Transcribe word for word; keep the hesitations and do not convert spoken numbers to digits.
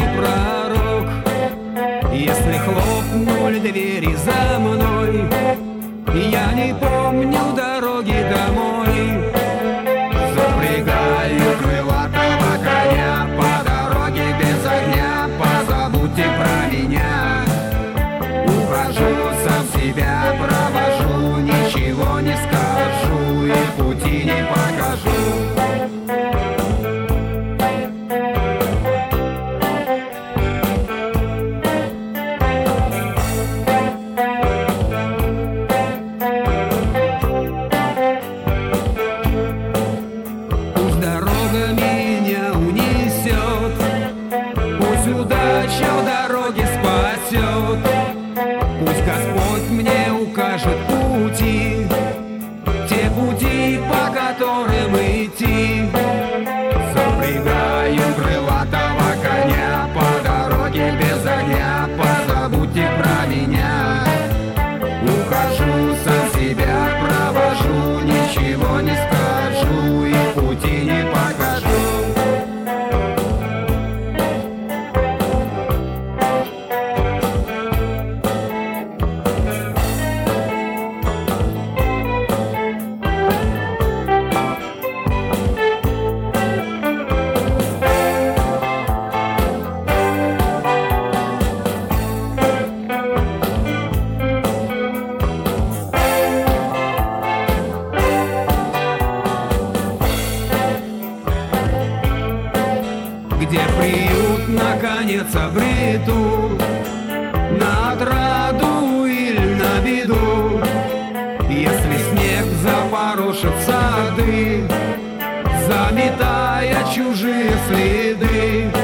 пророк. Если хлопнули двери за мной, я не помню дороги домой. Запрягаю крылатого коня по дороге без огня, позабудьте про меня. Ухожу, сам себя провожу, ничего не скажу и пути не покажу. Дорога меня унесет, пусть удача в дороге спасет, пусть Господь мне укажет пути, те пути, по которым идти. Запрягаю крылатого коня по дороге без огня, позабудьте про меня. Ухожу, сам себя провожу, ничего не скажу и пути не покажу. Где приют, наконец, обрету, на отраду или на беду. Если снег запорошит сады, заметая чужие следы,